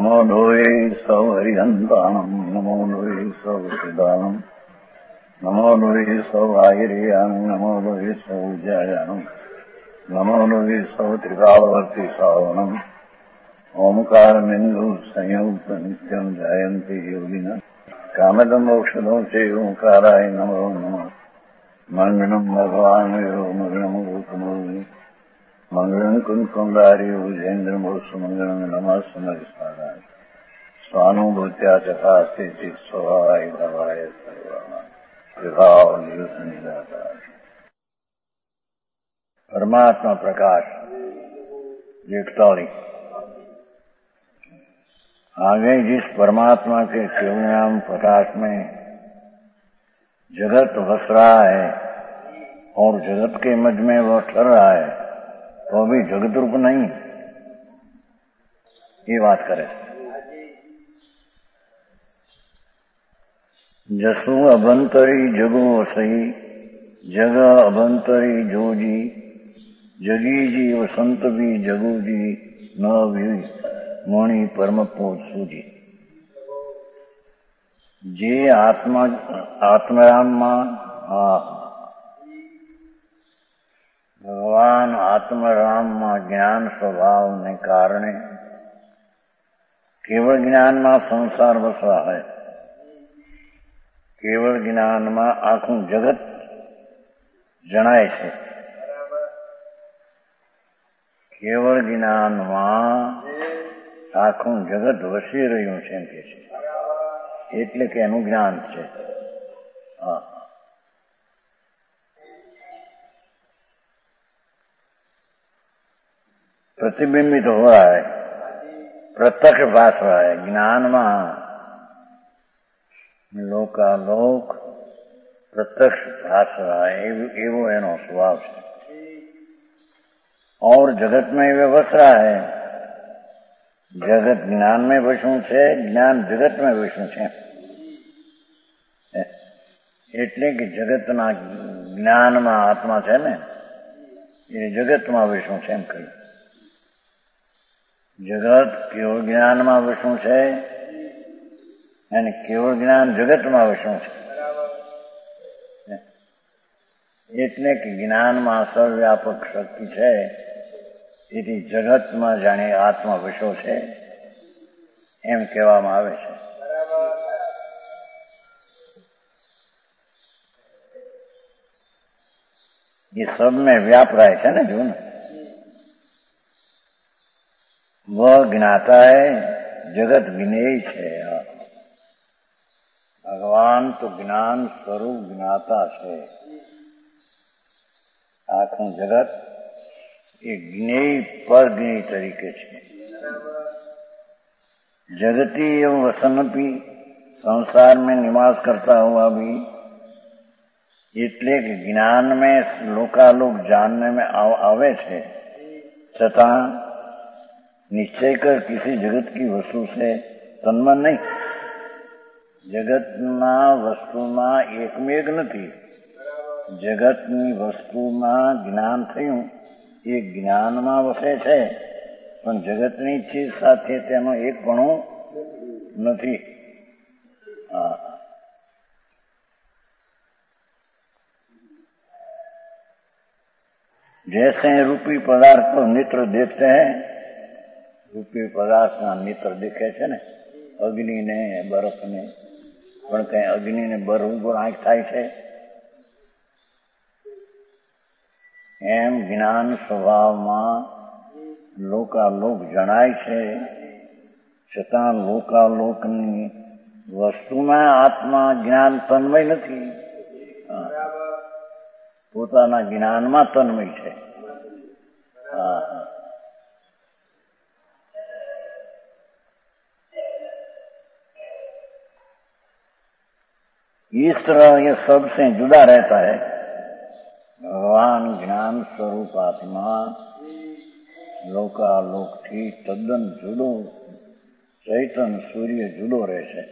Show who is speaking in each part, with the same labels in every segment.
Speaker 1: नमो लोये सौहरिहन्ताणम् नमो लोये सौहृदानम् नमो लोये सौहायिर्याम् नमो लोये सौज्यायानम् नमो लोये सौत्रिकावर्ति सावनम् ओंकारमिन्दु संयुक्त नित्यम् जयन्ति योगिनः कामदम् मोक्षदम् च ओंकाराय नमो नमः मङ्गलम् भगवान् यो मङ्गलम् रूपमोहि मंगलम कुंकुंडारी उजेन्द्रमोसु मंगलम नमः समरिस्ताराय स्वानुभूत्या चकास्ते चित स्वभावाय भवाय विभाव निरुद्धाय परमात्मा प्रकाश 41 आगे जिस परमात्मा के शिवनाम प्रकाश में जगत वस रहा है और जगत के मध्य में वह ठहर रहा है तो भी जगत रूप नहीं, ये बात करे। जसु अभंतरी जगो सही जग अभंतरी जोजी जगी जी वसंत भी जगू जी न भी मोणी परम पोत सूजी। जे आत्मराम भगवान आत्मराम में ज्ञान स्वभाव ने कारणे केवल ज्ञान में संसार वसवा है। केवल ज्ञान में आखू जगत जणाय छे। केवल ज्ञान में आखू जगत वसी रह्यु छे एम के छे, एटले के एनु ज्ञान छे। हाँ, प्रतिबिंबित हो रहा है, प्रत्यक्ष भास रहा है। ज्ञान में लोकालोक प्रत्यक्ष भास रहा है, एवो एनो स्वभाव है। और जगत में वे वस रहा है। जगत ज्ञान में वसू है, ज्ञान जगत में वसू है। एटले कि जगत ना ज्ञान में आत्मा है ने, ये जगत में वसू है एम कही। जगत केवल ज्ञान में वसू है અને કેવળ જ્ઞાન જગતમાં વસું છે। એટલે કે જ્ઞાનમાં સર્વવ્યાપક શક્તિ છે, એથી જગતમાં જાણે આત્મા વસ્યો છે એમ કહેવામાં આવે છે। ये सब में व्याप रहा है ना जो ना, वह ज्ञाता है, जगत ज्ञेय है। भगवान तो ज्ञान स्वरूप ज्ञाता है। आखू जगत ये ज्ञेय पर ज्ञेय तरीके छे। जगती एवं वसनपी संसार में निवास करता हुआ भी, એટલે કે જ્ઞાન में लोकालोक जानने में आवे छे, छतां निश्चय कर किसी जगत की वस्तु से तन्मन नहीं। जगतना वस्तुमां एकमेक नथी। जगतनी वस्तुमां ज्ञान थयुं ए ज्ञानमां वसे छे, पण जगतनी चीज साथे तेनो एकपणुं नथी। जैसे रूपी पदार्थ को नेत्र देखते हैं, रूपी पदार्थ ना नेत्र देखे छे ने, अग्नि ने बर्फ ने, पण कई अग्नि ने बर्फ पर आंख थाय छे। एम ज्ञान स्वभाव में लोकालोक जणाय छे, छतां लोकालोकनी वस्तुमां आत्मा ज्ञान तन्मय नथी, पोताना ज्ञानमां तन्मय छे। इस तरह ये सबसे जुदा रहता है। भगवान ज्ञान स्वरूप आत्मा लोकालोक थी तद्दन जुदो, चैतन सूर्य जुदो रहे।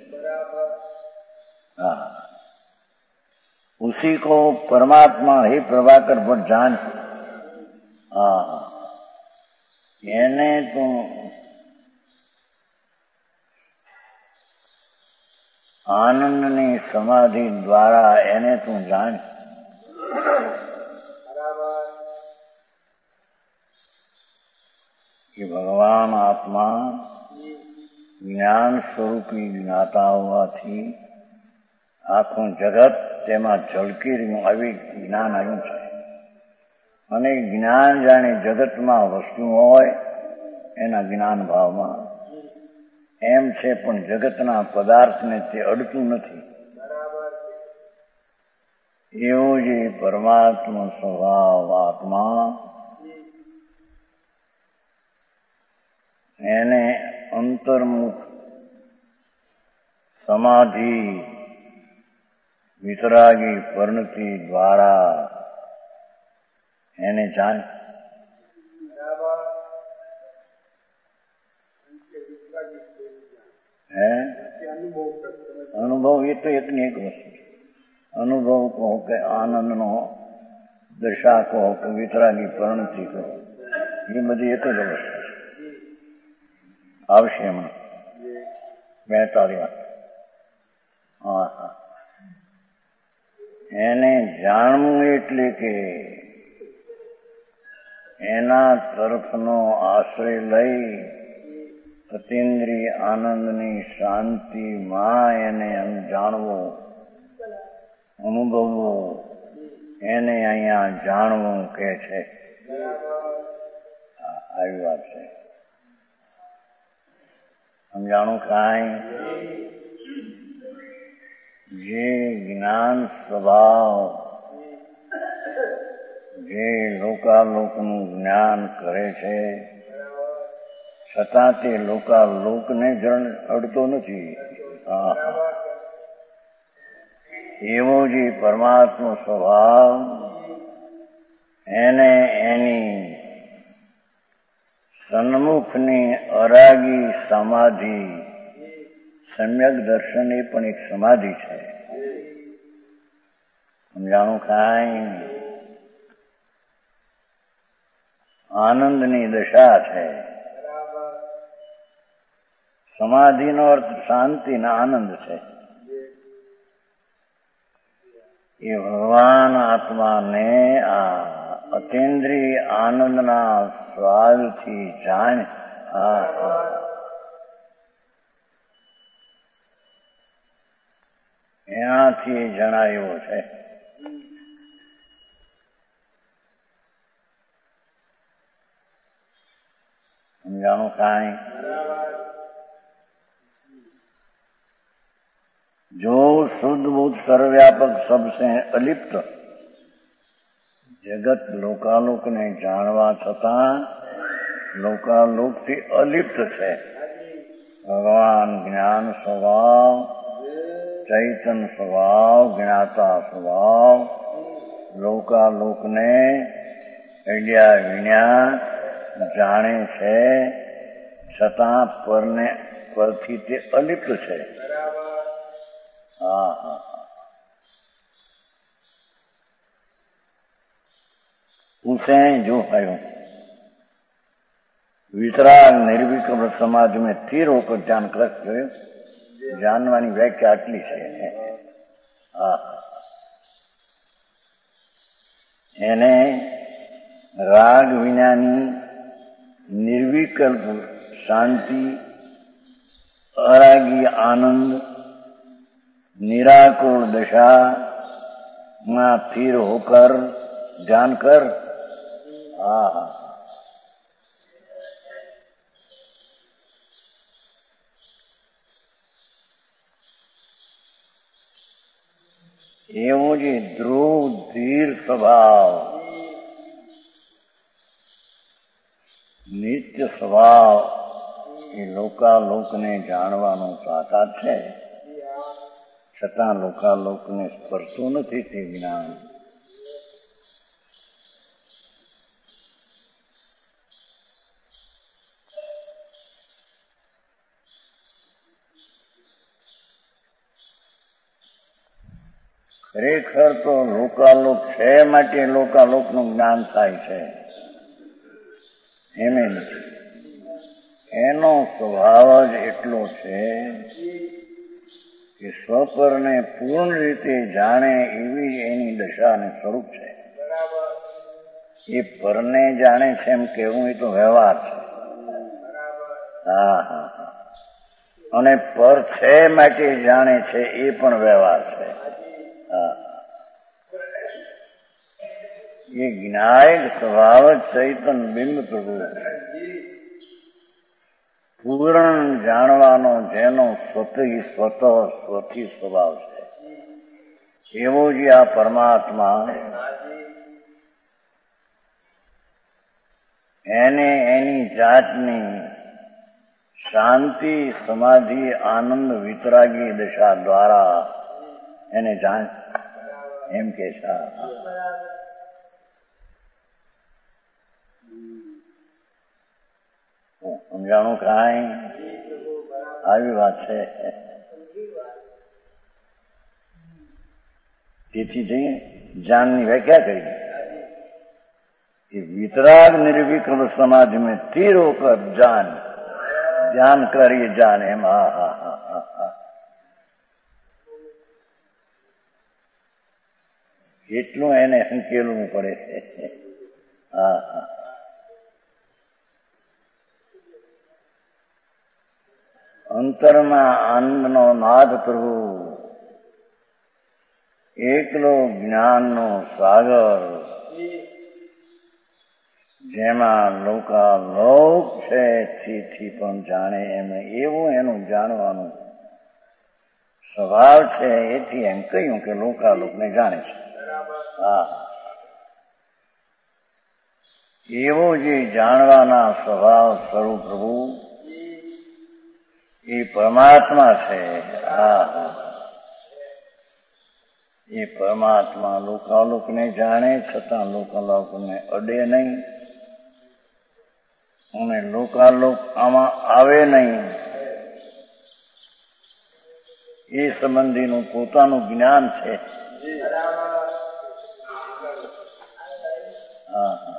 Speaker 1: उसी को परमात्मा ही प्रभाकर भट्ट जान। એને તો આનંદની સમાધિ દ્વારા એને તું જાણ. કે ભગવાન આત્મા જ્ઞાન સ્વરૂપી જ્ઞાતા હોવાથી આખું જગત તેમાં ઝળકી રહ્યું, આવી જ્ઞાન આવ્યું છે. અને જ્ઞાન જાણે જગતમાં વસ્તુ હોય એના જ્ઞાન ભાવમાં એમ છે, પણ જગતના પદાર્થને તે અડતું નથી. એવો જે પરમાત્મા સ્વભાવ આત્મા એને અંતર્મુખ સમાધિ વિતરાગી પરિણતિ દ્વારા એને જાણ. અનુભવ એ તો એકની એક વસ્તુ. અનુભવ કહો કે આનંદનો દશા કહો કે વિતરાગી પરિણતિ કહો, એ બધી એક જ વસ્તુ આવશે હમણાં 42. હા, એને જાણવું એટલે કે એના તરફનો આશ્રય લઈ અતીન્દ્રિય આનંદની શાંતિમાં એને જાણવું, અનુભવવું, એને અહીંયા જાણવું કે છે. આવી વાત છે. સમજાણું કાંઈ? જે જ્ઞાન સ્વભાવ જે લોકાલોકનું જ્ઞાન કરે છે, છતાં તે લોકાલોકને જણ અડતો નથી. એવો જે પરમાત્મા સ્વભાવ એને એની સન્મુખની અરાગી સમાધિ, સમ્યક દર્શન એ પણ એક સમાધિ છે. સમજાણું કાંઈ? આનંદની દશા છે. સમાધિનો અર્થ શાંતિ ને આનંદ છે. એ ભગવાન આત્માને આ અતીન્દ્રિય આનંદના સ્વાદથી જાણ. એનાથી જણાયો છે. સમજાણું કાંઈ? जो शुद्ध बुद्ध सर्वव्यापक सबसे अलिप्त जगत लोकालोक ने जाणवा छતાં लोकालोक થી અલિપ્ત છે. ભગવાન જ્ઞાન સ્વભાવ, ચૈતન સ્વભાવ, જ્ઞાતા સ્વભાવ લોકાલોકને અડ્યા વિના જાણે છે, છતાં પરથી તે અલિપ્ત છે. उसे जो है वितराग निर्विकल्प समाज में स्थिर होकर जान कर जानवानी व्याख्या आटली છે. એને રાગ વિનાની નિર્વિકલ્પ શાંતિ, અરાગી આનંદ, निराकुल दशा में स्थिर होकर जानकर एवं जी ध्रुव धीर स्वभाव, नित्य स्वभाव ये लोकालोक ने जाणवानो ताकात है, છતાં લોકાલોકને સ્પર્શતું નથી તે જ્ઞાન. ખરેખર તો લોકાલોક છે માટે લોકાલોકનું જ્ઞાન થાય છે એમ નથી. એનો સ્વભાવ જ એટલો છે કે સ્વપરને પૂર્ણ રીતે જાણે એવી જ એની દશા અને સ્વરૂપ છે. એ પરને જાણે છે એમ કહેવું એ તો વ્યવહાર છે. હા હા હા. અને પર છે માટે જાણે છે એ પણ વ્યવહાર છે. હા. એ જ્ઞાયક સ્વભાવ ચૈતન બિંબ પ્રભુ પૂર્ણ જાણવાનો જેનો સ્વથી સ્વભાવ છે એવો જ આ પરમાત્મા એને એની જાતની શાંતિ સમાધિ આનંદ વિતરાગી દશા દ્વારા એને જાણ એમ કે છે. સમજાણું કાંઈ? આવી વાત છે. તેથી જઈએ જાનની વ્યાખ્યા કરી कि वितराग निर्विकल्प समाधि में तीर होकर जान ध्यान करिए जान एम. हा हा हा हा हा. એટલું એને સંકેલવું પડે છે. હા હા. અંતરમાં આનંદનો નાદ પ્રભુ એકલો જ્ઞાનનો સાગર જેમાં લોકાલોક છે થી પણ જાણે એમ એવું એનું જાણવાનું સ્વભાવ છે. એથી એમ કહ્યું કે લોકાલોકને જાણે છે. હા. એવો જે જાણવાના સ્વભાવ સ્વરૂપ પ્રભુ એ પરમાત્મા છે. હા હા. એ પરમાત્મા લોકાલોકને જાણે છતાં લોકાલોકને અડે નહીં અને લોકાલોક આમાં આવે નહીં. એ સંબંધીનું પોતાનું જ્ઞાન છે. હા હા.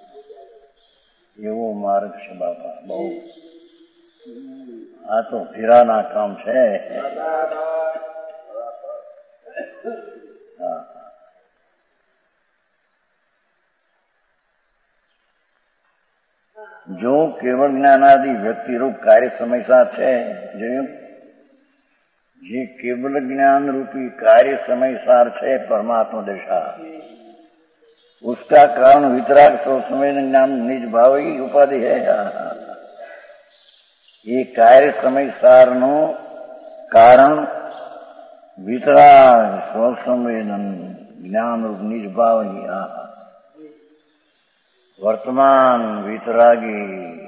Speaker 1: એવો માર્ગ છે બાપા. બહુ આ તો ફેરાના કામ છે. હા. જો કેવળ જ્ઞાનાદિ વ્યક્તિરૂપ કાર્ય સમયસાર છે, જોયું? જે केवल ज्ञान रूपी कार्य समयसार है परमात्मा दशा, उसका कारण वितराग सो समय ज्ञान निज भाव ही उपाधि है. ये कार्य समयसार नो कारण वितराग स्वसंवेदन ज्ञान रूप निज भाव ही. वर्तमान वितरागी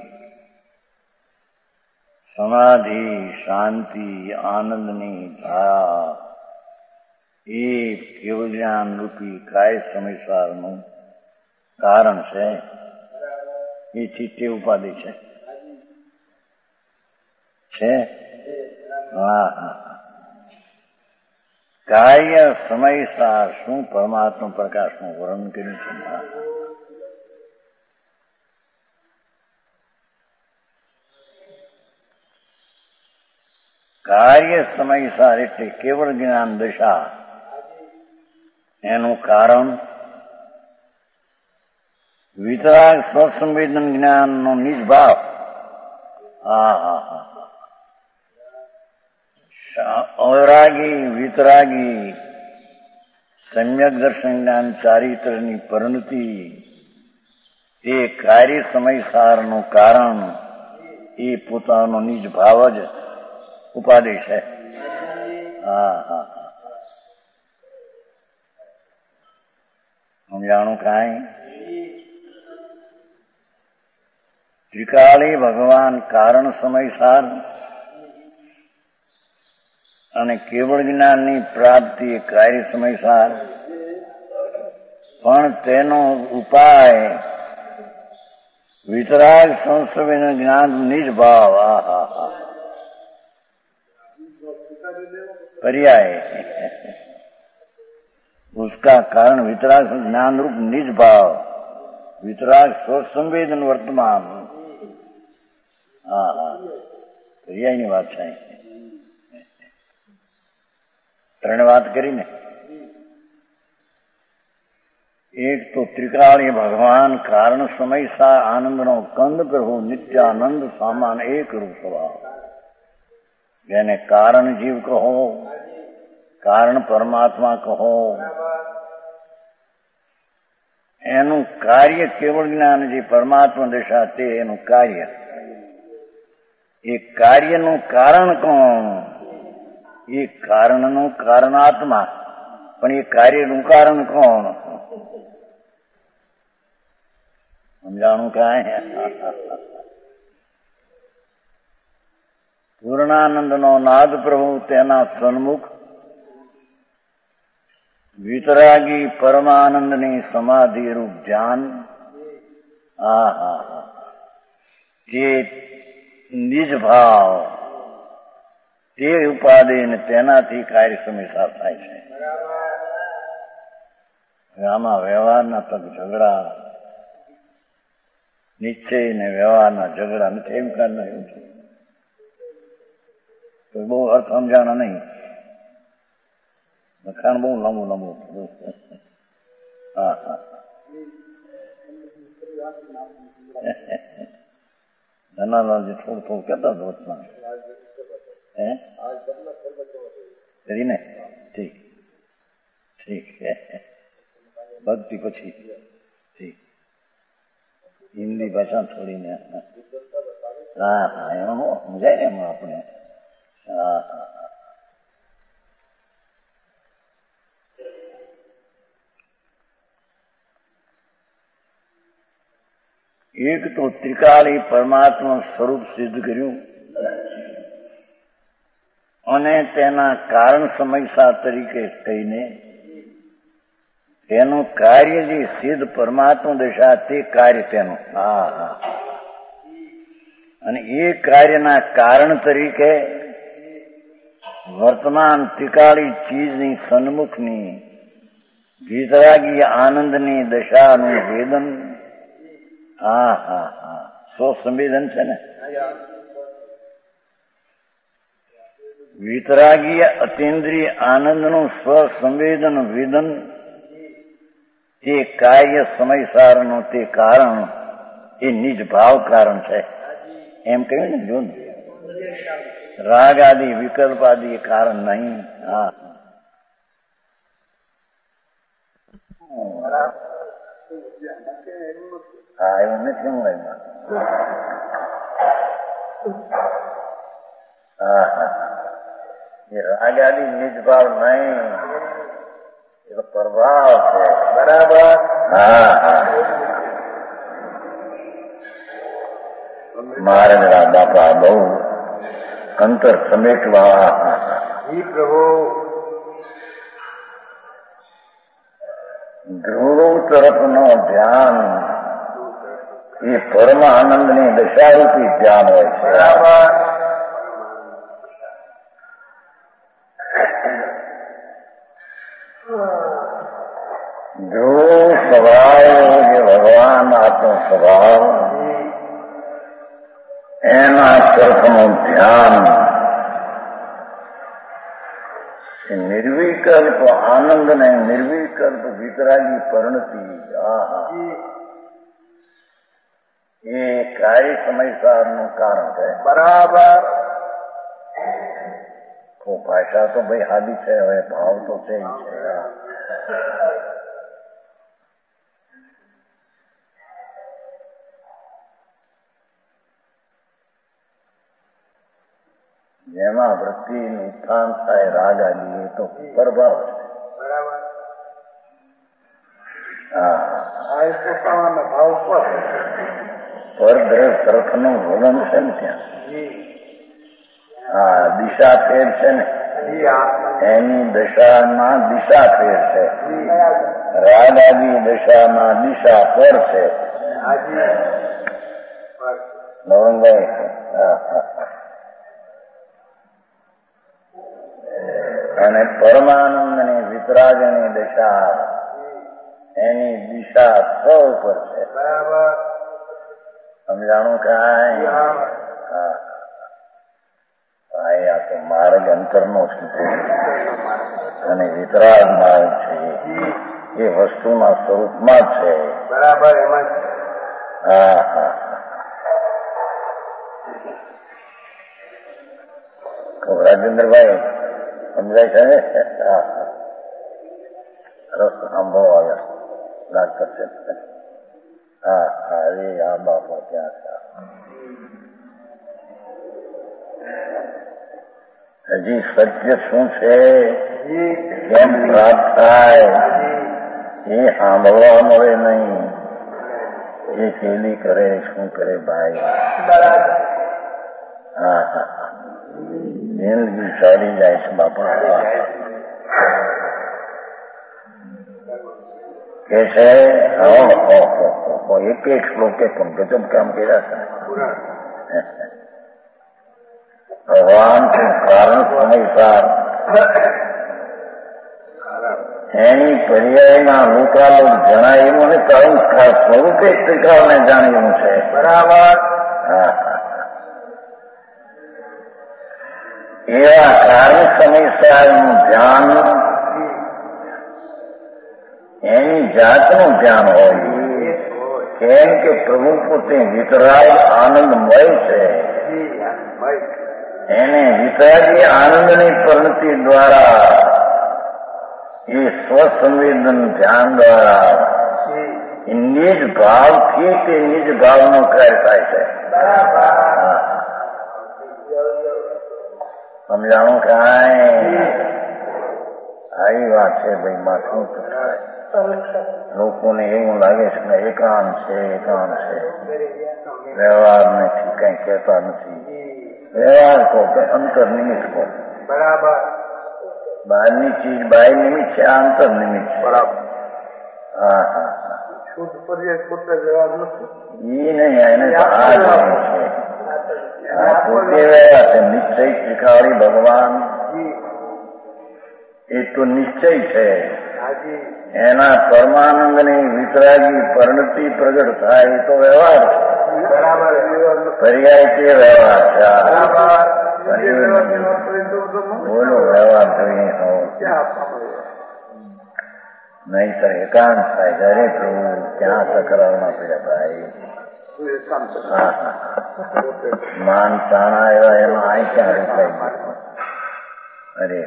Speaker 1: समाधि शांति आनंदनी धारा એ કેવળ જ્ઞાન રૂપી કાય સમયસારનું કારણ છે. એ ચિત્તે ઉપાધિ છે. હા હા. કાર્ય સમયસાર શું પરમાત્મા પ્રકાશનું વર્ણન કર્યું છે. કાર્ય સમયસાર એટલે કેવળ જ્ઞાન દશા. એનું કારણ વિતરાગ સ્વસંવેદન જ્ઞાનનો નિજ ભાવ. હા હા હા. ઔરાગી વિતરાગી સમ્યક દર્શન જ્ઞાન ચારિત્રની પરિણતિ એ કાર્ય સમયસારનું કારણ એ પોતાનો નિજ ભાવ જ ઉપાધિ છે. હા હા. સમજાણું કાંઈ? ત્રિકાળી ભગવાન કારણ સમયસાર અને કેવળ જ્ઞાનની પ્રાપ્તિ કાર્ય સમયસાર, પણ તેનો ઉપાય वितराग संस्वेदन ज्ञान निज भाव. पर्याय उसका कारण वितराग ज्ञान रूप निज भाव, वितराग स्वसंवेदन वर्तमान. હા હા. પર્યાયની વાત છે. ત્રણ વાત કરીને એક તો ત્રિકાળી ભગવાન કારણ સમય સા આનંદનો કંદ પ્રભુ નિત્યાનંદ સામાન એક રૂપ સ્વભાવ, જેને કારણ જીવ કહો, કારણ પરમાત્મા કહો, એનું કાર્ય કેવળ જ્ઞાન જે પરમાત્મા દશા તે એનું કાર્ય. એ કાર્યનું કારણ કોણ? એ કારણનું કારણાત્મા, પણ એ કાર્યનું કારણ કોણ? સમજાણું કાંઈ? પૂર્ણાનંદનો નાદ પ્રભુ તેના સન્મુખ વિતરાગી પરમાનંદની સમાધિ રૂપ ધ્યાન. તે નિજ ભાવ, તે ઉપાધિ ને તેનાથી કાર્ય સમિસાર થાય છે. આમાં વ્યવહારના તક ઝઘડા, નિશ્ચય ને વ્યવહારના ઝઘડા નથી. એમ કારણ એવું છે તો બહુ અર્થ સમજાણા નહીં. લખાણ બહુ લાંબુ લાંબુ. ધનાલાલજી થોડું થોડું કહેતા હતો વચમાં. કરીને ઠીક ઠીક. ભક્તિ પછી ઠીક. હિન્દી ભાષા થોડીને એમાં સમજાય ને એમાં આપણે. એક તો ત્રિકાળી પરમાત્મા સ્વરૂપ સિદ્ધ કર્યું અને તેના કારણ સમયસા તરીકે કહીને તેનું કાર્ય જે સિદ્ધ પરમાત્મા દશા તે કાર્ય તેનું. અને એ કાર્યના કારણ તરીકે વર્તમાન ત્રિકાળી ચીજની સન્મુખની વિતરાગી આનંદની દશાનું વેદન. સ્વસંવેદન છે ને. વિતરાગી અતિન્દ્રિય આનંદનું સ્વસંવેદન વેદન તે કાર્ય સમયસારનું તે કારણ એ નિજ ભાવ કારણ છે. એમ કહ્યું ને. જો રાગ આદિ વિકલ્પ આદિ એ કારણ નહીં. એવું નથી. હું એ રાગ આદિ નિજ ભાવ નહીં, એ તો પ્રભાવ છે. બરાબર. મારા બાપા બહુ અંતર સમેટવા. પ્રભુ ધ્રુવ તરફનો ધ્યાન એ પરમ આનંદની દશારૂપી ધ્યાન હોય છે. બરાબર. ધ્રુવ સ્વભાવ જે ભગવાન આત્મ સ્વભાવ એના તરફનું ધ્યાન નિર્વિકલ્પ આનંદ ને નિર્વિકલ્પ વિતરાગી પરિણતિ એ કાર્ય સમયસારનું કારણ છે. બરાબર. ભાષા તો ભાઈ હાદી છે, હવે ભાવ તો છે. જેમાં વૃત્તિનું ઉત્થાન થાય રાગ આદિ એ તો પ્રભાવ છે. બરાબર. પરદ્રવ તરફનું વલણ છે ને ત્યાં. દિશા ફેર છે ને, એની દશામાં દિશા ફેર છે. રાગ આદિ દશામાં દિશા પર છે. નવરંગભાઈ અને પરમાનંદની વિતરાગની દશા એની દિશા સ ઉપર છે. બરાબર. સમજાણું કાંઈ? આ તો માર્ગ અંતરનો છે. અને વિતરાગ ભાવ છે એ વસ્તુના સ્વરૂપમાં છે.
Speaker 2: બરાબર એમાં
Speaker 1: હા હા રાજેન્દ્રભાઈ સમજાય છે ને? હા રસ સાંભળો આવ્યા ડાક્ટર છે. હા હા એ આ બાપા ત્યાં છે. હજી સત્ય શું છે, કેમ પ્રાપ્ત થાય એ સાંભળવા મળે નહીં. એ કેલી કરે શું કરે ભાઈ? હા હા જિંદગી ચાલી જાય છે બાપા. કે છે એક એક શ્લોકે પણ ગજબ કામ કર્યા છે. ભગવાન કારણ સમયસાર એની પર્યાયના લોકાલોક જણાવ્યું અને કારણ સ્વરૂપે ત્રિકાળને જાણ્યું છે.
Speaker 2: બરાબર.
Speaker 1: હા એવા કારણ સમયસારનું ધ્યાન એની જાતનું ધ્યાન હોય. કેમ કે પ્રભુ પોતે વિતરાગ આનંદમય છે. એને વિતરાગી આનંદની પરિણતિ દ્વારા એ સ્વસંવેદન ધ્યાન દ્વારા નિજ ભાવથી તે નિજ ભાવનો કાર્ય થાય છે. સમજાણું કાંઈ? આવી વાત છે ભાઈ. માથું થાય લોકોને એવું લાગે છે કે એકાંત છે એકાંત છે. વ્યવહાર નથી, કઈ કહેતા નથી. વ્યવહાર કહો કે અંતર નિમિત્ત કહો.
Speaker 2: બરાબર.
Speaker 1: બહારની ચીજ બાહ્ય નિમિત્ત છે, આ અંતર નિમિત્ત છે.
Speaker 2: બરાબર.
Speaker 1: હા હા
Speaker 2: શુદ્ધ પર્યાય પોતે વ્યવહાર નથી.
Speaker 1: એ નહીં, એને આ જ છે. આ પોતે વ્યવહાર છે. નિશ્ચય શીખાડી ભગવાન એ તો નિશ્ચય છે. એના પરમાનંદની વિતરાગી પરિણતિ પ્રગટ થાય એ તો વ્યવહાર છે. પર્યાય તે વ્યવહાર છે. બોલો વ્યવહાર જોઈએ નહીતર એકાંત થાય. ઘરે પ્રભુ ક્યાં તકરારમાં પડ્યા ભાઈ. માન તાણા એવા એમાં આ ક્યાં રોકાય? અરે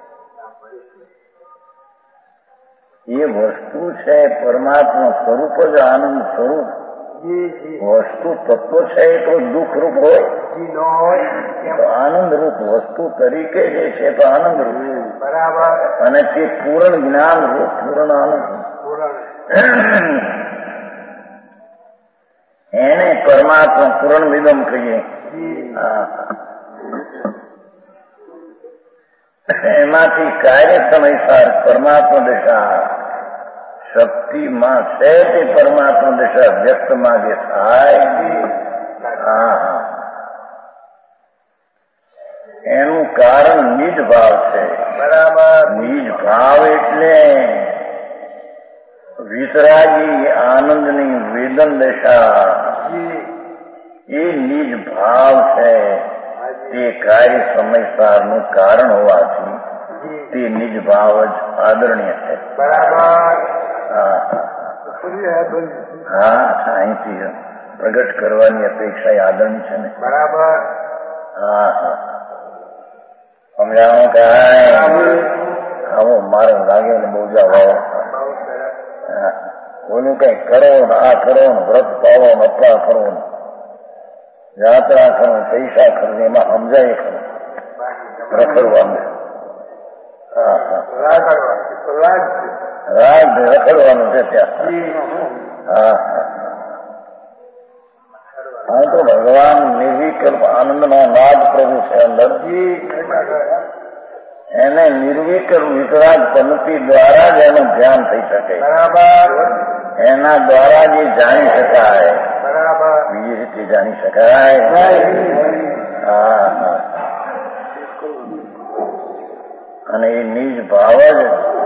Speaker 1: એ વસ્તુ છે પરમાત્મા સ્વરૂપ જ આનંદ સ્વરૂપ. વસ્તુ તત્વ છે એ તો દુઃખ રૂપ હોય તો આનંદ રૂપ વસ્તુ તરીકે જે છે તો આનંદ રૂપ.
Speaker 2: બરાબર.
Speaker 1: અને તે પૂર્ણ જ્ઞાન રૂપ પૂર્ણ આનંદ. એને પરમાત્મા પૂર્ણ વિદમ કહીએ. એમાંથી કાર્ય સમયસાર પરમાત્મા દશા શક્તિમાં છે તે પરમાત્મા દશા વ્યક્તમાં જે થાય એનું કારણ નિજ ભાવ છે.
Speaker 2: બરાબર.
Speaker 1: નિજ ભાવ એટલે વિતરાગી આનંદની વેદન દશા એ નિજ ભાવ છે. તે કાર્ય સમયસારનું કારણ હોવાથી તે નિજ ભાવ જ આદરણીય છે.
Speaker 2: બરાબર.
Speaker 1: હા અહીંથી પ્રગટ કરવાની અપેક્ષા આદરણી છે ને.
Speaker 2: બરાબર.
Speaker 1: હા હા સમજાવો કાંઈ? આવો મારે લાગે ને બહુ જાવ ઓલું કઈ કરો ને આ કરો ને વ્રત પાવો ને અપરા કરો ને યાત્રા કરો પૈસા કરો એમાં સમજાય ખરું રખડવાનું. રાગ રખડવાનું છે ત્યાં. હા તો ભગવાન નિર્વિકલ્પ આનંદનો નાદ પ્રભુ છે અંદર. એને નિર્વિકલ્પ વિતરાગ પંક્તિ દ્વારા જ એનું ધ્યાન થઈ શકે. એના દ્વારા જ જાણી શકાય. બીજી રીતે જાણી શકાય. અને એ નિજ ભાવ જ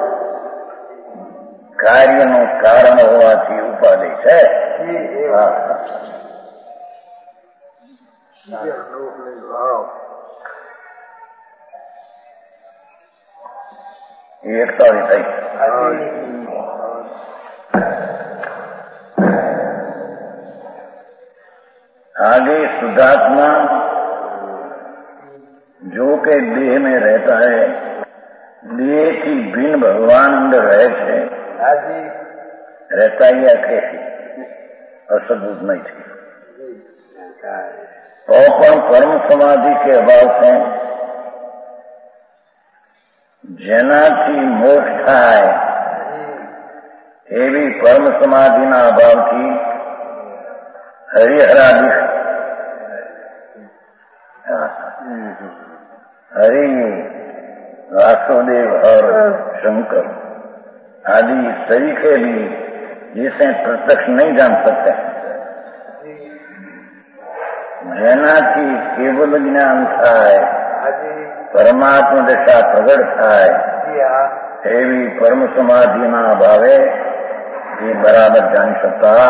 Speaker 1: કાર્યનું કારણ હોવાથી ઉપાધિ છે. એ એકતાળી થઈ. आगे शुद्धात्मा जो के देह में रहता है, देह की भिन्न भगवान अंदर रहे छे, रहता ही अकेली असद्भुत नहीं थी। और परम समाधि के अभाव से જેનાથી મોક્ષ થાય એવી પરમ સમાધિના અભાવથી હરિહરાદિ हरि वासुदेव और शंकर आदि तरीके भी जिसे प्रत्यक्ष नहीं जान सकते, જેનાથી કેવલ જ્ઞાન થાય, પરમાત્મા દશા પ્રગટ થાય એવી પરમ સમાધિના અભાવે એ બરાબર જાણી શકતા.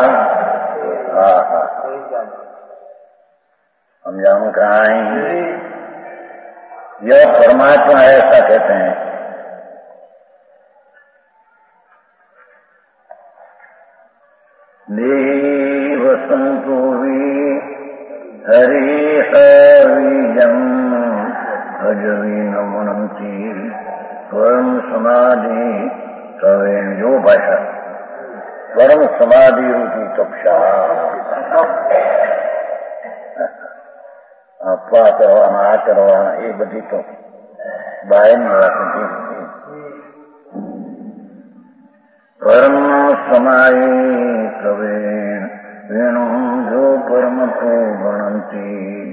Speaker 1: समझाऊं कहीं यह परमात्मा ऐसा कहते हैं। देव संतो हरि हरिजम भजवी नमनंती परम समाधि सवेण जो भाषा परम समाधि रूपी तपसा આપવા કરવાના આ કરવાના એ બધી તો બાયની વાત નથી. પરમ સમાય પ્રવેણ વેણુ જો પરમ કો ગણંતી.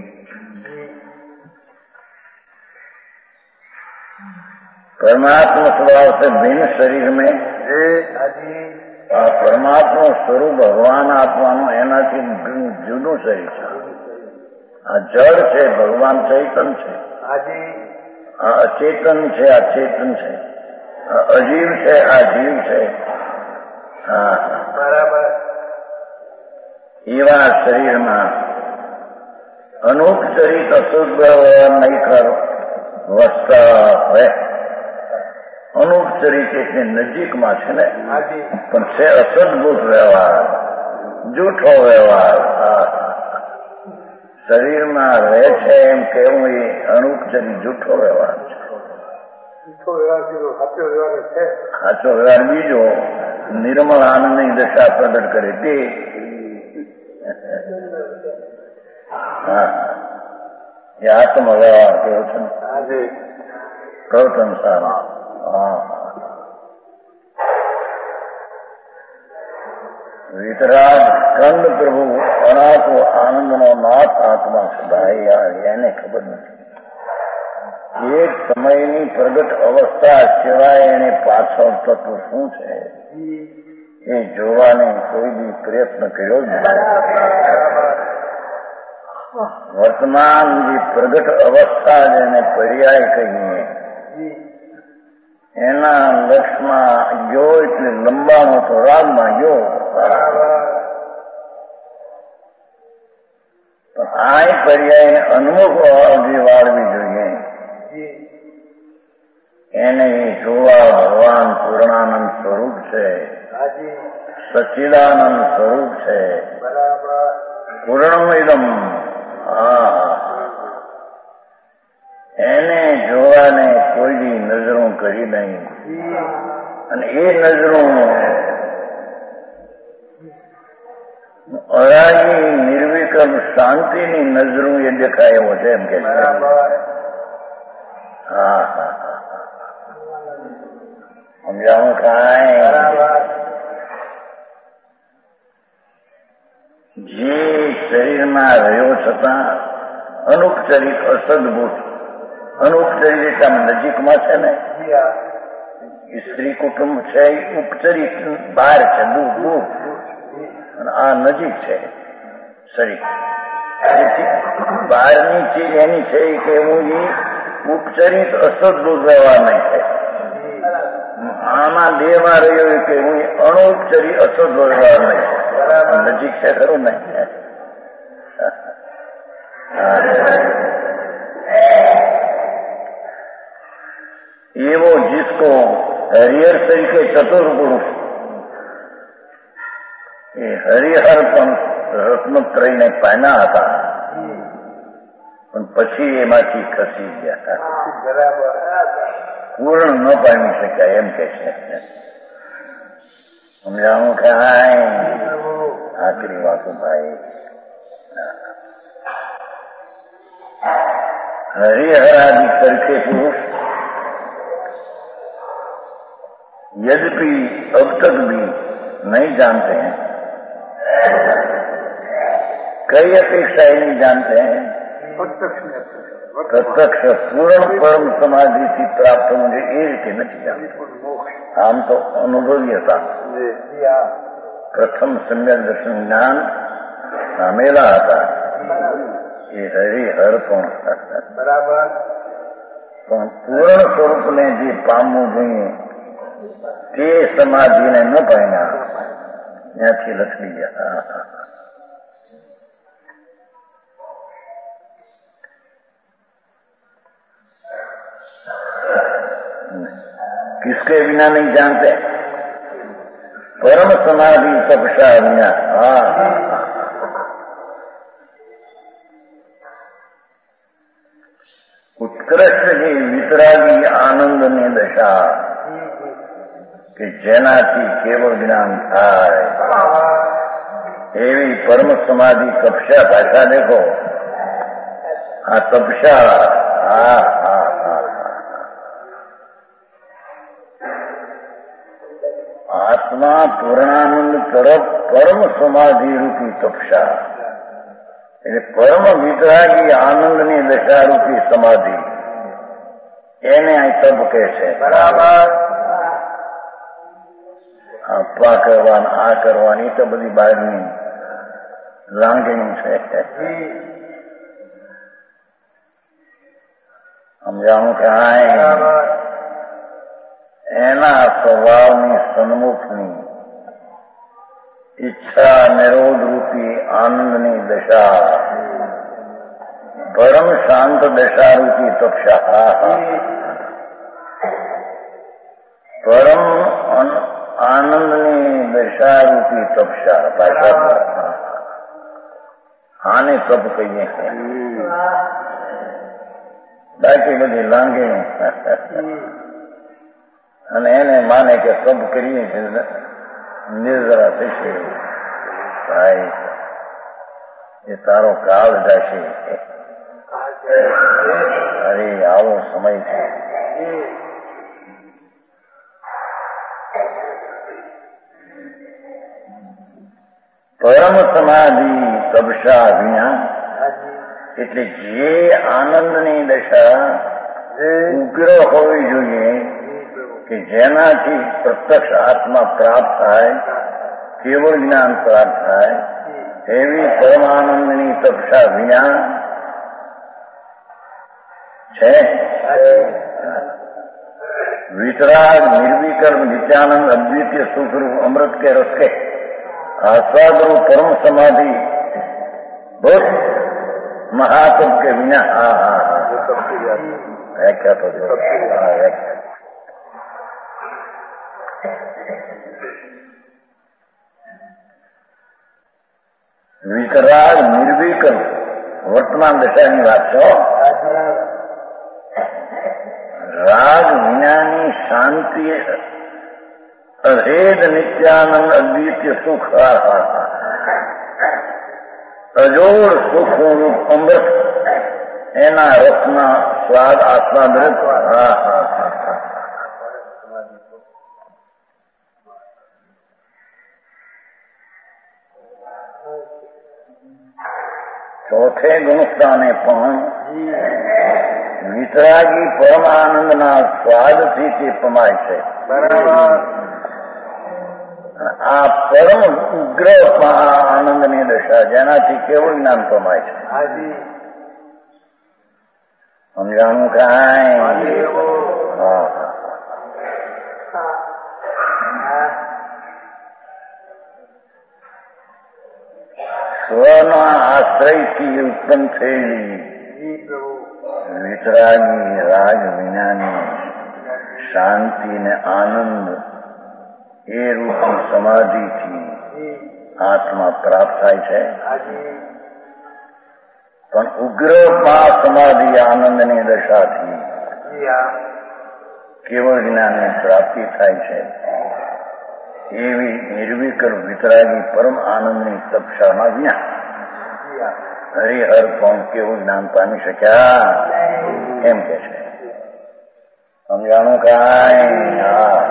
Speaker 1: परमात्मा स्वभाव से भिन्न शरीर में परमात्मा स्वरूप भगवान આપવાનું એનાથી જુદું શરીર છે. આ જળ છે, ભગવાન ચૈતન છે, આ અચેતન છે, આ ચેતન છે, આ અજીવ છે, આ જીવ છે. હા બરાબર. એવા શરીરમાં અનુપચરિત અશુદ્ધ નહીં કર વસતા હોય. અનુપચરિત એટલે નજીકમાં છે ને, પણ છે અસદભૂત વ્યવહાર, જૂઠો વ્યવહાર. શરીરમાં રહે છે એમ કેવું એ અનુપચરી જૂઠો વ્યવહાર છે. સાચો વ્યવહાર બીજો નિર્મળ આનંદની દશા પ્રગટ કરે તે. એ આત્મ વ્યવહાર કેવો છે ને પ્રવચન સારા. વિતરાગ સ્કંદ પ્રભુ અનાથો આનંદનો નાથ આત્મા સદાય એને ખબર નથી. એક સમયની પ્રગટ અવસ્થા સિવાય એને પાછળ તત્વ શું છે એ જોવાને કોઈ બી પ્રયત્ન કર્યો જ નથી. વર્તમાન જે પ્રગટ અવસ્થા જેને પર્યાય કહીએ એના લક્ષમાં ગયો એટલે લંબાણો તો રાગમાં ગયો. આ પર્યાય અનુભવ જે વાળવી જોઈએ એને જોવા ભગવાન પૂર્ણાનંદ સ્વરૂપ છે, સચ્ચિદાનંદ સ્વરૂપ છે, પૂર્ણમિદમ. એને જોવાને કોઈ બી નજરો કરી નહીં. અને એ નજરો અરાગી નિર્વિકલ્પ શાંતિની નજરો એ દેખાય એવો છે એમ કે. સમજાવું કાંઈ? જે શરીરમાં રહ્યો છતાં અનુપચરિત અસદભૂત, અનુપચરિત એટલે નજીકમાં છે ને, સ્ત્રી કુટુંબ છે એ ઉપચરિત બહાર છે, દૂર દૂર, અને આ નજીક છે શરીર. બહારની ચીજ એની છે કે હું એ ઉપચરિત અસદભૂત વ્યવહાર નહીં થાય. આમાં દેહમાં રહ્યો કે હું અણુપચરી અસદ વ્યવહાર નહીં. નજીક છે ખરું ને. ये वो जिसको હરિહર તરીકે ચતુર પુરુષ એ હરિહર પણ રત્નત્રયને પામ્યા હતા, પણ પછી એમાંથી ખસી ગયા, પૂર્ણ ન પામી શક્યા એમ કે છે. સમજાવું કે આખરી વાતો ભાઈ. हरिहरादि करके पुरुष यद्यपि अब तक भी नहीं जानते हैं, कई अपेक्षा ही नहीं जानते हैं, प्रत्यक्ष पूर्ण परम समाधि થી પ્રાપ્ત मुझे એ રીતે નથી जानते. આમ તો અનુભવી હતા. પ્રથમ સમ્યક દર્શન જ્ઞાન પામેલા હતા એ હરિહર પણ બરાબર, પણ પૂર્ણ સ્વરૂપને જે પામવું જોઈએ તે સમાધિને ન પામ્યા, ત્યાંથી લખી ગયા. किसके बिना नहीं जानते? परम समाधि तपसा बिना. ઉત્કૃષ્ટ જે વિતરાગી આનંદની દશા કે જેનાથી કેવળ જ્ઞાન થાય એવી પરમ સમાધિ તપસ્યા. ભાષા દેખો, આ તપસ્યા આત્મા પૂર્ણાનંદ તરફ પરમ સમાધિ રૂપી તપસ્યા, એટલે પરમ વિતરાગી આનંદની દશારૂપી સમાધિ, એને આ તપ કહે છે. બરાબર. આપવા કરવાના, આ કરવાની તો બધી બહારની લાંગણી છે. સમજાવું કે એના સ્વભાવની સન્મુખની ઈચ્છા નિરોધ રૂપી આનંદની દશા, પરમ શાંત દશારૂપી તપસ્યા, પરમ આનંદની દશારૂપી તપસ્યા. ભાષા આને તપ કહીએ. બાકી બધી લાંગણી અને એને માને કે તપ કરીએ છીએ નિર્જરા થશે. ભાઈ એ તારો કાળ જશે. અરે આવો સમય છે. પરમ સમાધિ તપસ્યા વિના, એટલે જે આનંદની દશા ઉગ્ર હોવી જોઈએ કે જેનાથી પ્રત્યક્ષ આત્મા પ્રાપ્ત થાય, કેવળ જ્ઞાન પ્રાપ્ત થાય, એવી પરમાનંદની તપસ્યા વિના છે. વિતરાગ નિર્વિકલ્પ નિત્યાનંદ અદ્વિતીય સુખરૂપ અમૃત કે રસ કે આસ્વાદરૂપ પરમ સમાધિ बहुत महातप के बिना. व्याख्या तो व्याख्या વિતરાગ નિર્વિકલ્પ વર્તમાન દશાની વાત છો. રાગ વિનાની શાંતિ, અભેદ નિત્યાનંદ અદ્વિતીય સુખ, અજોડ સુખરૂપ અમૃત, એના રસના સ્વાદ આસ્વાદિત. ચોથે ગુણસ્થાને પણ વિતરાગી પરમાનંદના સ્વાદથી તે પમાય છે. આ પરમ ઉગ્ર આનંદની દશા જેનાથી કેવું જ્ઞાન પમાય છે. સમજાણું કાંઈ? સ્વના આશ્રયથી ઉત્પન્ન થયેલી વિતરાગી રાગ વિનાની શાંતિ ને આનંદ એ રૂપી સમાધિથી આત્મા પ્રાપ્ત થાય છે. પણ ઉગ્ર સમાધિ આનંદની દશાથી કેવળ જ્ઞાનની પ્રાપ્તિ થાય છે. એવી નિર્વિકલ્પ વિતરાગી પરમ આનંદની તપશામાં જ્ઞાન હરિહર પણ કેવું જ્ઞાન પામી શક્યા એમ કે છે. સમજાણું કાંઈ?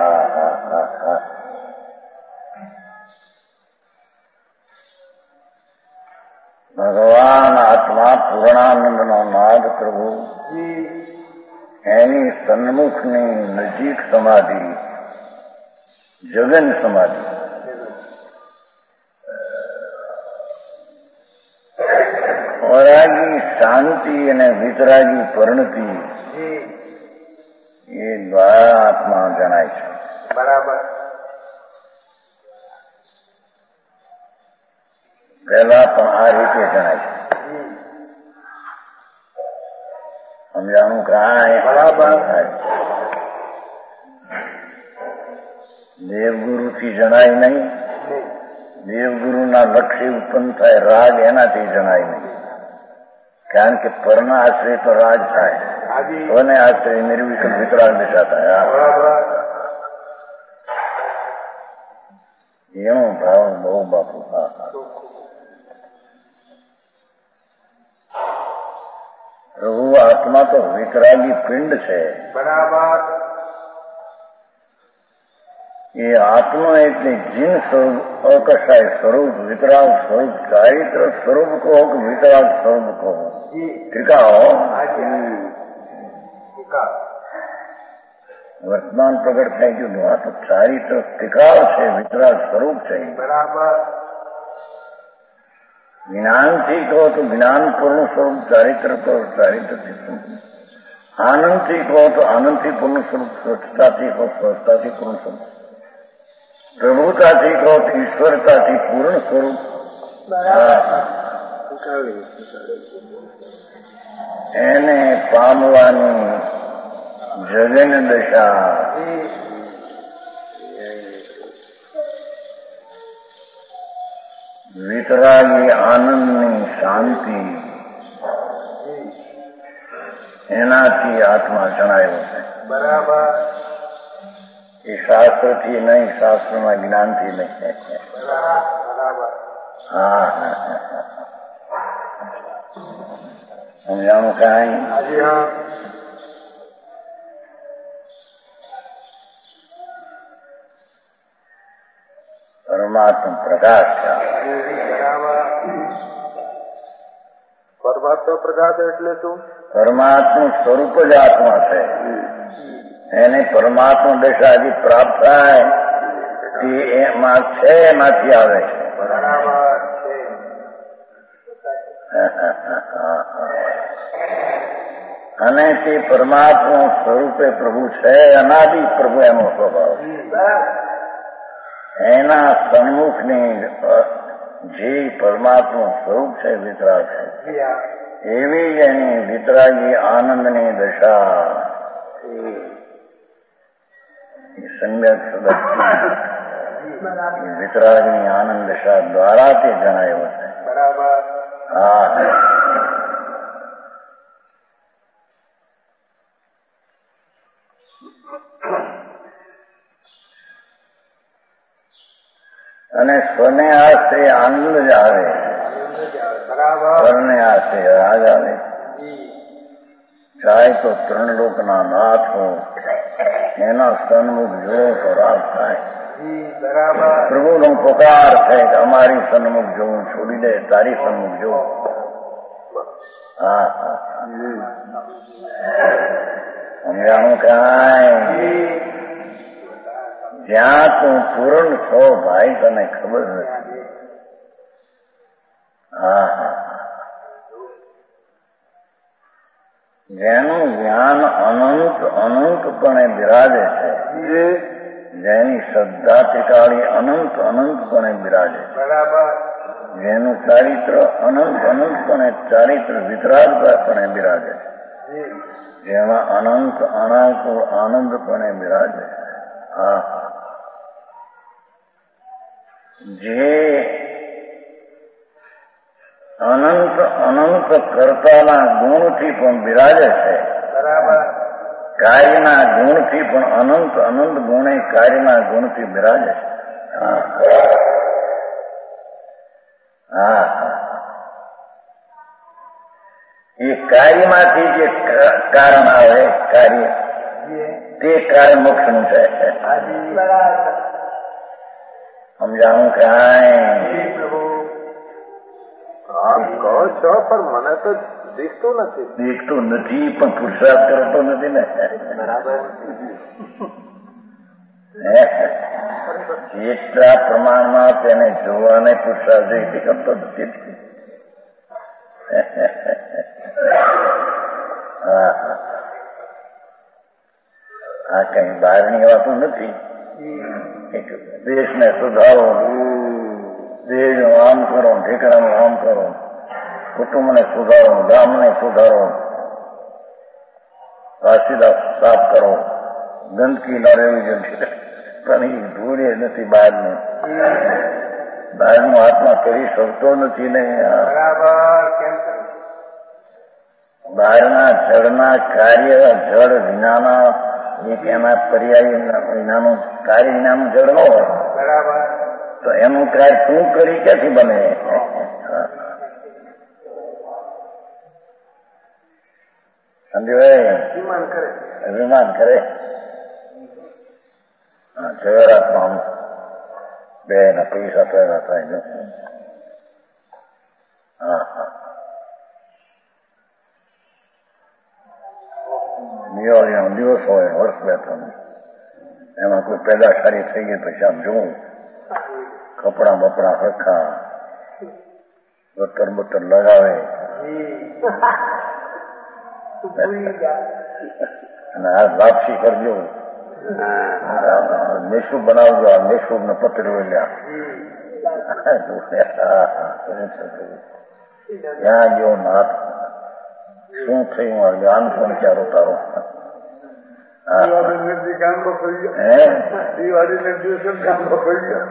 Speaker 1: ભગવાન આત્મા પૂર્ણાનંદનો નાદ પ્રભુ એની સન્મુખની નજીક સમાધિ જગન સમાધિ વૈરાગી શાંતિ અને વિતરાગી પરિણતિ એ દ્વારા આત્મા જણાય છે.
Speaker 2: બરાબર.
Speaker 1: પહેલા પણ આ રીતે જણાય છે. સમજાણું કાંઈ?
Speaker 2: બરાબર.
Speaker 1: દેવગુરુથી જણાય નહીં. દેવગુરુના લક્ષ્ય ઉત્પન્ન થાય રાગ એનાથી જણાય નહીં. કારણ કે પરના આશ્રય તો રાગ થાય, સ્વને આશ્રય નિર્વિકલ્પ વિતરાગ દિશા થાય. એનો ભાવ બહુ બાપુ. પ્રભુ આત્મા તો વિતરાગી પિંડ છે.
Speaker 2: બરાબર.
Speaker 1: એ આત્મા એટલે જીન સ્વરૂપ, અકશાય સ્વરૂપ, વિતરાગ સ્વરૂપ, ચારિત્ર સ્વરૂપ કહો કે વિતરાગ સ્વરૂપ કહો, ત્રિકાઓ વર્તમાન પ્રગટ થઈ ગયું. આ તો ચારિત્ર ત્રિકાળ છે, વિતરાગ સ્વરૂપ છે.
Speaker 2: બરાબર.
Speaker 1: જ્ઞાનથી કહો તો જ્ઞાન પૂર્ણ સ્વરૂપ, ચારિત્ર કહો ચારિત્રથી સ્વરૂપ, આનંદથી કહો તો આનંદથી પૂર્ણ સ્વરૂપ, સ્વચ્છતાથી કહો સ્વચ્છતાથી પૂર્ણ સ્વરૂપ, પ્રભુતાથી કહો તો ઈશ્વરતાથી પૂર્ણ સ્વરૂપ. એને પામવાની જગન દશા વિતરાગી આનંદની શાંતિ એનાથી આત્મા જણાયો છે.
Speaker 2: બરાબર.
Speaker 1: એ શાસ્ત્રથી નહીં, શાસ્ત્રમાં જ્ઞાનથી નહીં.
Speaker 2: બરાબર.
Speaker 1: હા સમજાણું કાંઈ? પરમાત્મા પ્રકાશ છે.
Speaker 2: પરમાત્મા પ્રકાશ એટલે શું?
Speaker 1: પરમાત્મા સ્વરૂપ જ આત્મા છે. એને પરમાત્મા દશા હજી પ્રાપ્ત થાય એમાં છે, એમાંથી આવે છે. અને તે પરમાત્મા સ્વરૂપે પ્રભુ છે, અનાદિ પ્રભુ એનો સ્વભાવ. એના સન્મુખની જે પરમાત્મા સ્વરૂપ છે, વિતરાગ છે, એવી જ એની વિતરાગી આનંદની દશા સમ્યક વિતરાગની આનંદ દશા દ્વારા તે જણાયો છે.
Speaker 2: બરાબર.
Speaker 1: હા. અને સ્વને આશ્રય આનંદ જ આવે, સ્વને આશ્રય રાગ આવે. ચાહે તો ત્રણ લોકના નાથ હો, એના સન્મુખ જોવો તો રાગ થાય. પ્રભુનો પોકાર છે કે અમારી સન્મુખ જોવું છોડી દે, તારી સન્મુખ જોવું. હા સમજાણું કાંઈ? જ્યાં તું પૂર્ણ છો ભાઈ તને ખબર નથી. જેનું જ્ઞાન અનંતપણે બિરાજે છે, જેની શ્રદ્ધા ટીકાળી અનંતપણે બિરાજે છે, જેનું ચારિત્ર અનંતપણે ચારિત્ર વિતરાગપણે બિરાજે છે, જેમાં અનંત અનાકુળ આનંદપણે બિરાજે. હા, જે અનંત અનંત કરતાના ગુણથી પણ બિરાજે છે.
Speaker 2: બરાબર.
Speaker 1: કાર્યના ગુણથી પણ અનંત અનંત ગુણે કાર્યના ગુણથી બિરાજે છે. હા, એ કાર્યમાંથી જે કારણ આવે કાર્ય તે કારણ મોક્ષનું છે. સમજાણું કાંઈ?
Speaker 2: કહો છો પણ મને તો દેખતું નથી.
Speaker 1: દેખતું નથી પણ પુરુષાર્થ કરતો નથી ને.
Speaker 2: બરાબર.
Speaker 1: જેટલા પ્રમાણમાં તેને જોવાને પુરુષાર્થ કરતો નથી. આ કઈ બહારની વાતો નથી. દેશને સુધારો, દેશનું આમ કરો, ઠેકડાનું આમ કરો, કુટુંબને સુધારો, ગામને સુધારો, વાસીદા સાફ કરો, ગંદકી ન રહેવી જોઈએ. પણ એ ધૂળે નથી બહારની. બહારનો આત્મા કરી શકતો નથી ને. બહારના જળના કાર્ય જળ વિનાના એક એના પર્યાય વિનાનું કાર્ય વિનાનું જળ ન હોય તો એનું કાર્ય શું કરી ક્યાંથી બને? સમજ્યો? અભિમાન કરે. જગરાતમાં બે ના પૈસા પેદા થાય. હા, દિવાળીનો દિવસ હોય, વર્ષ બેઠાનો, એમાં કોઈ પેદા સારી થઈ ગઈ પછી આમ જોવું, કપડા બપડા હરખા, બટર બટર લગાવે અને આ વાપસી કરજો, મેસૂબ બનાવજો, આ મેસૂબ ને પતરી લ્યા. ત્યાં ગયો નાથ, શું થયું? જ્ઞાન પણ ક્યાં રોતારો.
Speaker 2: દિવાળીને દિવસે ગામમાં પડી ગયો.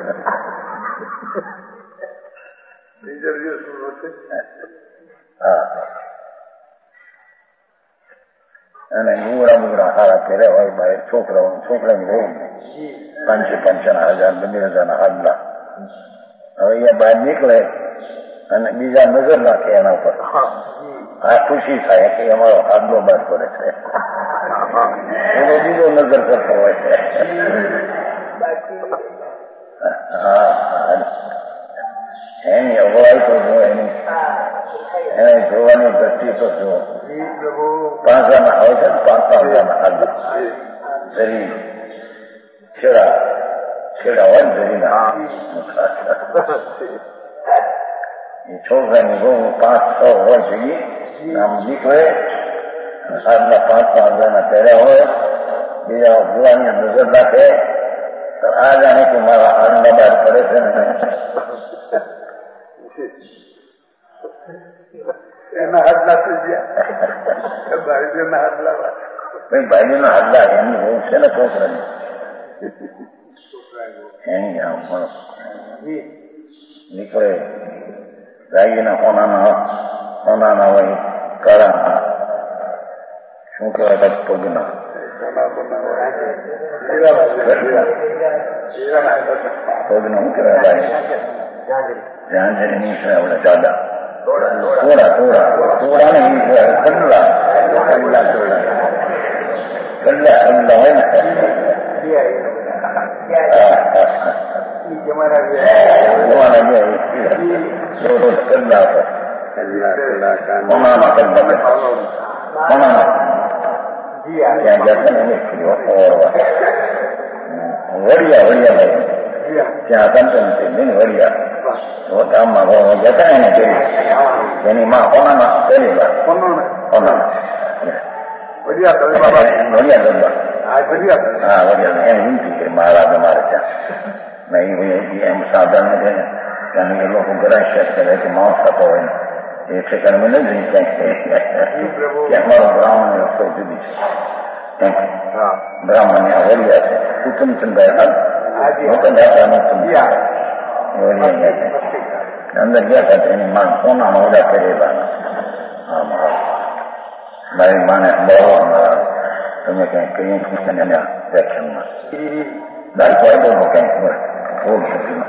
Speaker 1: અને ગુગડા બુગડા હારા પહેર્યા હોય ભાઈ છોકરાની બહુ 555,000 2,000 હાડલા. હવે એ બહાર નીકળે અને બીજા નજર નાખે એના ઉપર. આ ખુશી થાય કે અમારો હાડલો બહાર પડે છે. એનો બીજો નજર કરતો હોય છે. એની અગવાઈ તો જો, એને જોવાની દ્રષ્ટિ તો જો. પાંચાના હોય છે ને, 5,000 હાડલા શરીર છેડા હોય ને શરીરના. એ છોકરાની બહુ 5-6 વર્ષ જોઈએ આમ નીકળે, હાથના 5,000 પહેર્યા હોય, બીજા જોવાની નજર રાખે તો આ જાણે કે મારા હાથના બહાર પડે છે ને.
Speaker 2: એના હાડલા થઈ ગયા. ભાઈના
Speaker 1: હાડલા એમની બહુ છે ને છોકરાની. એની આમ નીકળે, ગાયના હોનાના હોય, કાળાના શું કહેવાય પગના શું કહેવાય જાંજરી છે આપણે દાદા થોડા ને કંડલા હોય ને વડિયા ભાઈ ત્યાં કંચન નહીં વડિયા ગામમાં જતા એને કરી એની માં હોનામાં કરેલા વડિયા એને વિનંતી કરી મહારાજ અમારે ત્યાં એમ સાધન ત્યાં એ લોકો ગરાય કરે કે માણસ થતો હોય એ ઠેકાણ નથી કે અમારો બ્રાહ્મણ રસ્તો જુદી છે, બ્રાહ્મણ વરિયા છે, ઉત્તમચંદ્રભાઈ અંદર ગયા હતા. એની માં સોના મોડા કરેલા મારી માને બહુ તમે કઈ કઈ વ્યાખ્યાનમાં દાખલો આપ્યો કઈક ફૂલ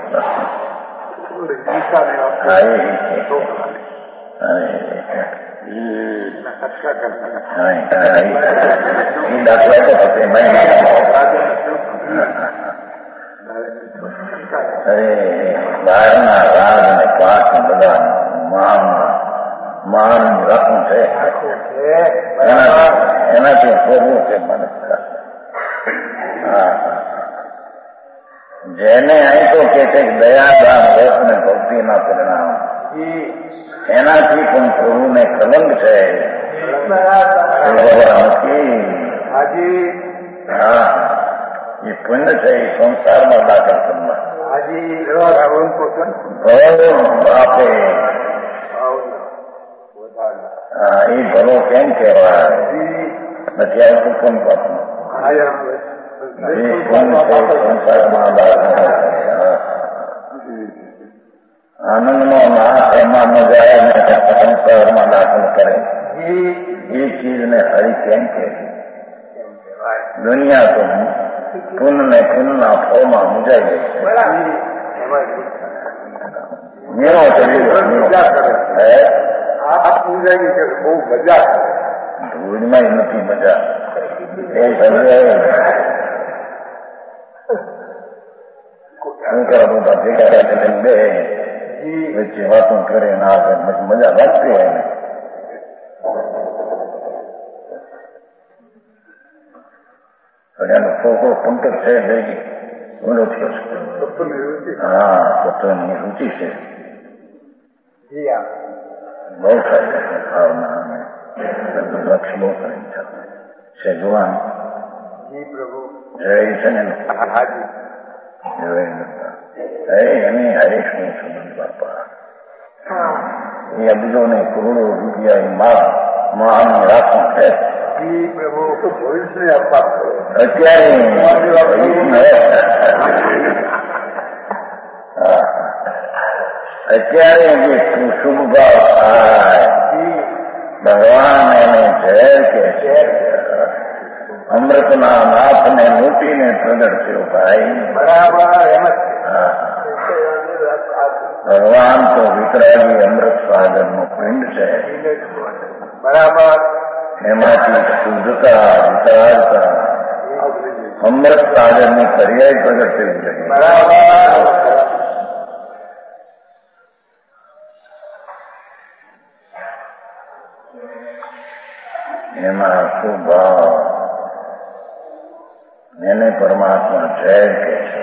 Speaker 1: દાખલો બહારના રાજ અને પાઠ બધા મહાન રત્ન છે. એનાથી ભોગવું છે મને. જેને અહીં તો કે છે દયાદાન રસ ને ભક્તિના પરિણામ, એનાથી પણ પ્રભુને કલંક છે. હા, એ પુણ્ય છે. એ સંસારમાં દાખલ કરવા આપે. એ ભલો કેમ કહેવાય? નથી આવતું કોણ પાપનું સંસારમાં દાખલ આનંદનો નાશ એમાં ન જાય ને સંસારમાં દાખલ કરે. એ ચીજને હરી કેમ કે દુનિયા તો પુન ને પુનના ફળમાં મુજાઈ ગઈ છે. મેળો બહુ મજા ધૂળમાં નથી મજા. એ શું કરે બધા ભેગા બે વચ્ચે વાતો કરે ના મજા લાગતી હોય ને. એનો છોકરો પંકજ છે ભેગી ઊંડો થયો છે. હા, તત્વની રુચિ છે બહુ સારી છે. ભાવના લક્ષ્ય બહુ કરી છે. જોવાન જય છે ને એની હરેશનું સંબંધ બાપા. એ અબજો ને કરોડો રૂપિયા મહાન રાખવું છે. અત્યારે જે શુભ ભાવ થાય ભગવાન એને ઝેર કે છે. અમૃતના નાથને લૂંટીને પ્રગટ થયો ભાઈ. ભગવાન તો વિતરાગી અમૃત સાગર નું પિંડ છે. બરાબર. એમાંથી શુદ્ધતા વિતરાગતા અમૃત સાગર ની પર્યાય પ્રગટ થઈ શકે. બરાબર. એમાં શું ભાવ એને પરમાત્મા ઝેર કે છે.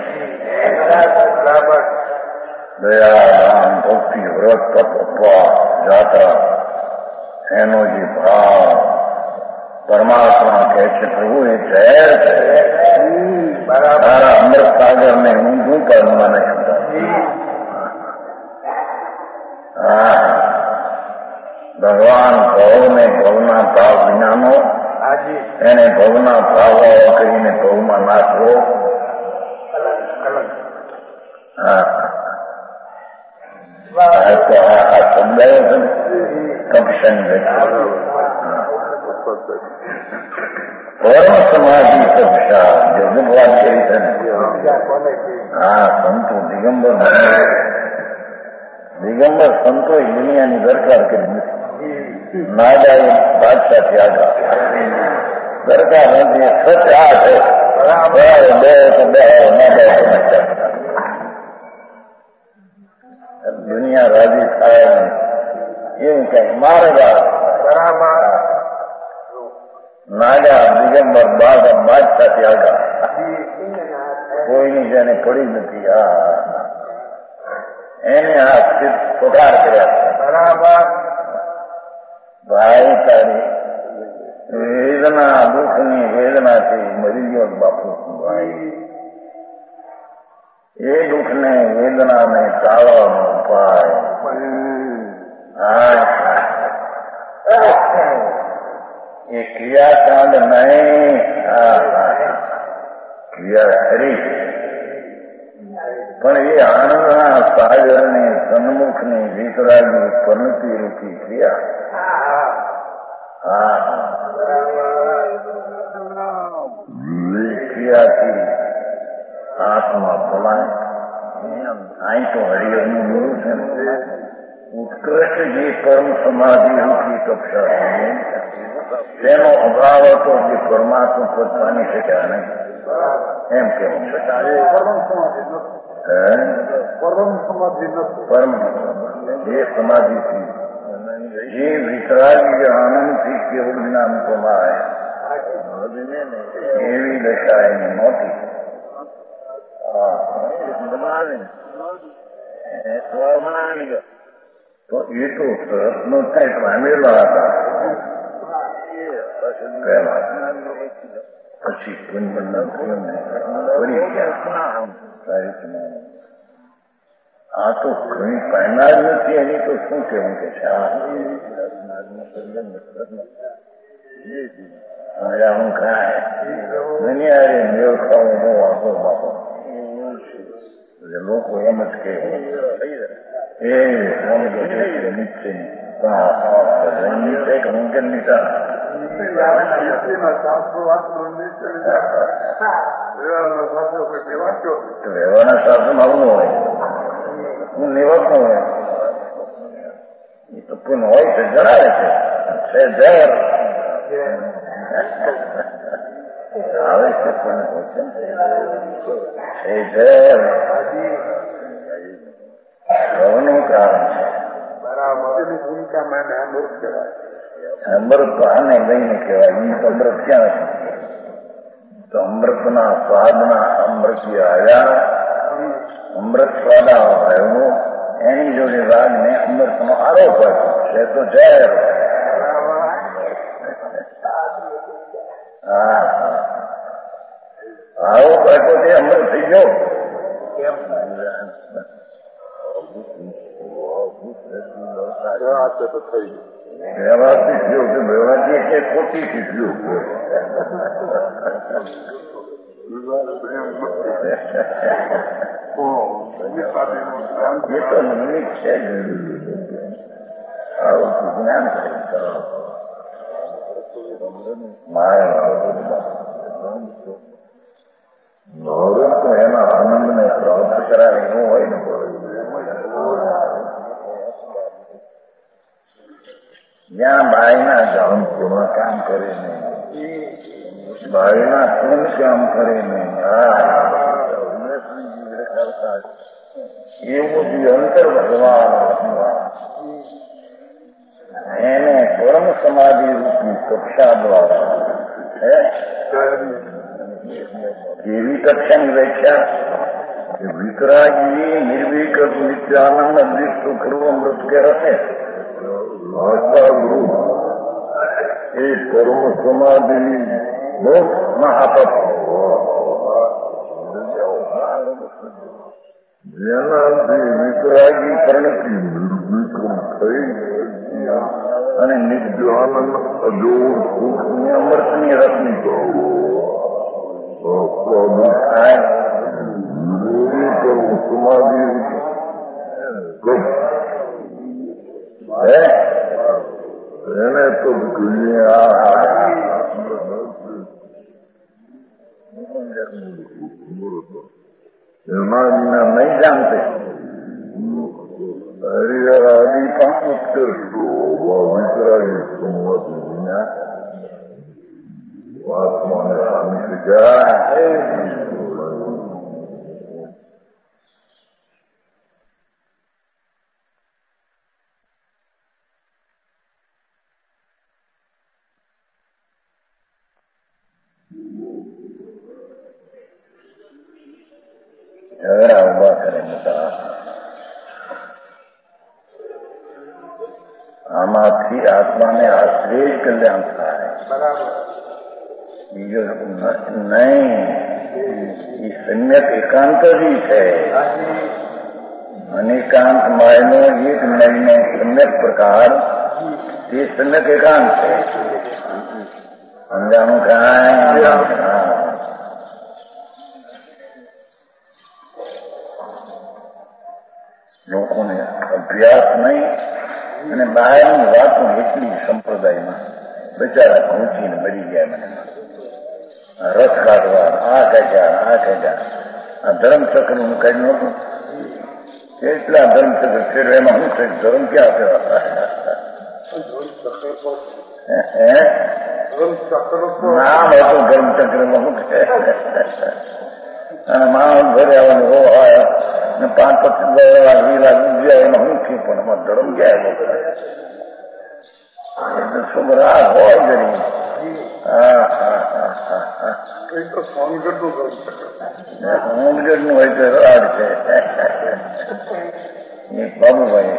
Speaker 1: દયા દાન ભક્તિ વ્રત તપ ઉપવાસ જાત્રા એનો જે ભાવ પરમાત્મા કહે છે પ્રભુ એ ઝેર છે. તારા અમૃત સાગર ને ઊંધું કરવા નથી. ભગવાન ભવને ભવના ભાવ વિનાનો એને ભવના ભાવ કરીને ભવમાં નાખવો. સમજાયો છે ને કપશન પરમ સમાધિ કપશા જગત વાત કરી છે ને. હા, સંતો દિગંબર સંતો દુનિયાની દરકાર કરી નથી. ના જાય બાદશાહ આગળ દરકાર નથી. સચ આ છે બે તો બે ના જાય દુનિયા રાજી થાય એવું કઈ મારે બરાબર. નાગા દિગંબર બાદશાહ આગળ કોઈની જેને પડી નથી. એને આ પગાર કર્યા બરાબર. ભાઈ તારી વેદના દુઃખની વેદનાથી મરી ગયો બાપુ. ભાઈ એ દુઃખને વેદનાને ટાળવાનો ઉપાય એ ક્રિયાકાંડ નહીં, ક્રિયા ખરી, પણ એ આનંદના સાગરની સન્મુખની વિતરાગી પરિણતિ રૂપી ક્રિયા. ક્રિયાથી આત્મા પલાય. અહીં તો હરિહરનું બોલું છે ને, ઉત્કૃષ્ટ જે પરમ સમાધિ રૂપી કક્ષા તેનો અભાવ હતો જે પરમાત્મા પદ પામી શક્યા નહીં એમ કેવું છે. પરમ જે સમાધિથી જે વિતરાગી આનંદથી કેવળ જ્ઞાન પમાય એવી દશા એની નહોતી. તો એ તો સરસનો થાય પામેલા હતા પહેલા, પછી ફરી ગયા. આ તો ઘણી પામનાર નથી, એની તો શું કેવું કે છે. હું ખાય દુનિયારે મેળ ખાવું બહુ વાંધો બાપો. લોકો એમ જ કે એ નીચે મુમકિન નીચા વ્યવહારના શાસન આવું હોય, હું નિવડતો હોય એ તો પૂર્ણ હોય છે, જણાવે છે ઝેર આવે છે, પણ એ ઝેર રવનું કારણ છે. અમૃત તો આને લઈને કહેવાય, એ તો અમૃત ક્યાં નથી. તો અમૃતના સ્વાદના અમૃત્ય આવ્યા, અમૃત સ્વાદ આવ્યો, એની જોડે રાગને અમૃતનો આરોપ આપ્યો છે તો ઝેર. આરોપ આપ્યો તે અમૃત થઈ ગયો. વ્યવહારથી થયો કે વ્યવહારથી કે ખોટીથી થયો. એ તો નિમિત્ત છે જ. આવું જ્ઞાન મારે નવરત તો એના આનંદને પ્રાપ્ત કરાવે એવું હોય ને. જ્યાં બાયના ગામ પૂર્ણ કામ કરે નહીં, બાયના પૂર્ણ કામ કરે નહીં, એવું જે અંતર ભગવાન એને પરમ સમાધિ રૂપી કક્ષા દ્વારા કેવી કક્ષાની વ્યાખ્યા વિતરાગી નિર્વિકલ્પ નિત્યાનંદ અદ્વિત સુખરૂપ અમૃત કે રસે એ પરમ સમાધિ મહાપત જેનાથી વિતરાગી પરિણતિ નિર્વિકલ્પ થઈ અને નિત્યાનંદ અજોડ સુખની અમૃતની રસની સમાધિ એને તો એમાં વિના નહીં જાણતે. હરિહર આદિ પણ ઉત્કર્ષો વિતરાગી સંમતિ વિના આત્માને પામી શક્યા. ઝઘડા ઉભા કરે મોટા. આમાંથી આત્માને આશ્રય જ કલ્યાણ થાય, બીજો નહીં. એ સમ્યક એકાંત જ છે. અનેકાંત માયનો એક નયનો સમ્યક પ્રકાર એ સમ્યક એકાંત છે. કાંઈ લોકોને અભ્યાસ નહીં અને બહારની વાતો એટલી સંપ્રદાયમાં બચારા પહોંચીને મરી ગયા મને રસ કાઢવા આ કાઢ્યા આ ધર્મચક્રનું કાઢ્યું નહોતું કેટલા ધર્મચક્ર ફેરવે એમાં શું છે ધર્મ ક્યાં ફેરવાતા નામ હતું ધર્મચક્રમાં શું છે અને માણસ ઘરે આવવાનું હો હોય ને 5-25 લાખ 20 લાખ જાય એમાં શું થયું પણ એમાં ધર્મ ક્યાં એટલે છોકરા હોય ગરીબ હોમગઢ નું હોય તો રાડ છે બાબુભાઈ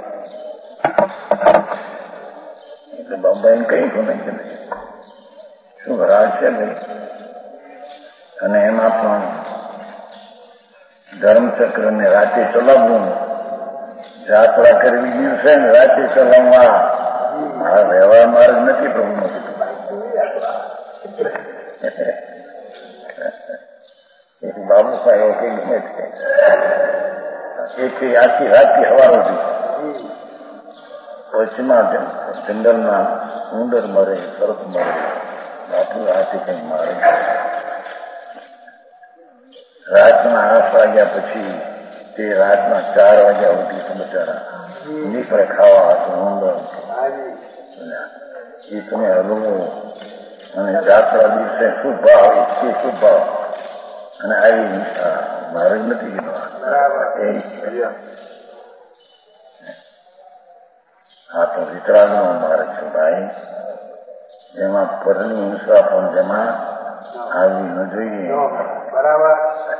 Speaker 1: એટલે બાબુભાઈ કઈ નહીં કે શું રાડ છે ભાઈ અને એમાં પણ ધર્મચક્ર ને રાતે ચલાવવું જાત્રા કરવી દિવસે ને રાતે ચલાવવા મારા વ્યવહાર માર્ગ નથી પ્રભુ એક બાબુ સાહેબ કે ગમે છે આખી રાતથી હવાર હતી પછીમાં જંગલમાં ઉંદર મરે સર્પ મરે બાપુ હાથે કઈ મારે રાતના 8 વાગ્યા પછી તે રાતના 4 વાગ્યા ઉઠી સમાચારા નીકળે ખાવા હતું ઉંદર એ તમે હલવું અને જાત્રા દિવસે શું ભાવ એ શું ભાવ અને આવી મારે નથી કીધું આ તો વિતરાગનો માર્ગ છે ભાઈ જેમાં પરની હિંસા પણ જેમાં આવી ન જોઈએ બરાબર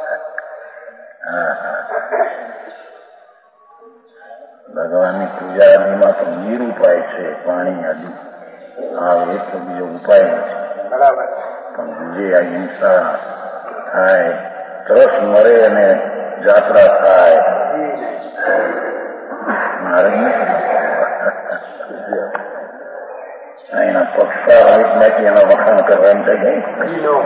Speaker 1: ભગવાનની પૂજા આદિમાં તો નિરુપાય છે પાણી આદિ આવે તો બીજો ઉપાય નથી બરાબર પણ બીજે આ હિંસા થાય તરસ મરે અને જાત્રા થાય મારે એના પક્ષકાર માંથી એના વખાણ કરવા એમ થઈ ગઈ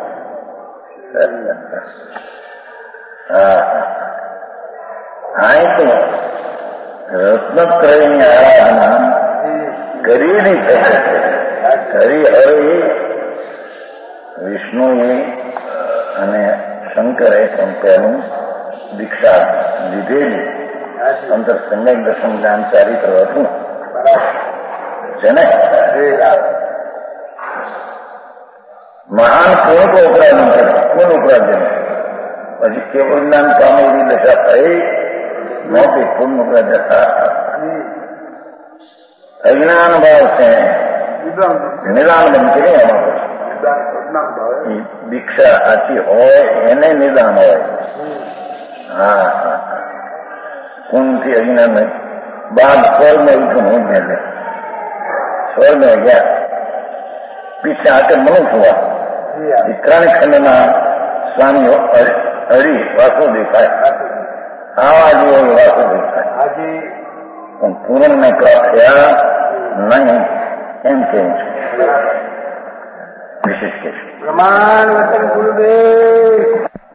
Speaker 1: હા તો રત્નત્રયની આરાધના કરી નહીં શકે કરી હવે વિષ્ણુએ અને શંકરે સંતોનું દીક્ષા લીધેલી અંતર સંગમ દર્શન જ્ઞાન ચારિત્ર હતું છે ને મહાન કોણ તો અપરાધ કરે કોણ અપરાધ છે પછી કેવળ જ્ઞાન પામેલી દશા થઈ નહોતી પૂર્ણ દશા અજ્ઞાન ભાવ છે નિદાન બનશે ને એમાં દીક્ષા સાચી હોય એને નિદાન હોય હા કુંભથી અજ્ઞાન બાદ સ્વર્ણ ઉઠું હું મેલે સ્વર્ણ ગયા પીછે આટે મનુષ્ય હુआ ત્રણ ખંડના સ્વામીઓ હરી વાસો દેખાય આવા જેવો વાસો દેખાય પણ પૂર્ણ ને પ્રાપ્ત થયા નહીં એમ કેવું છે વિશેષ કે પ્રમાણ વચન ગુરુદેવ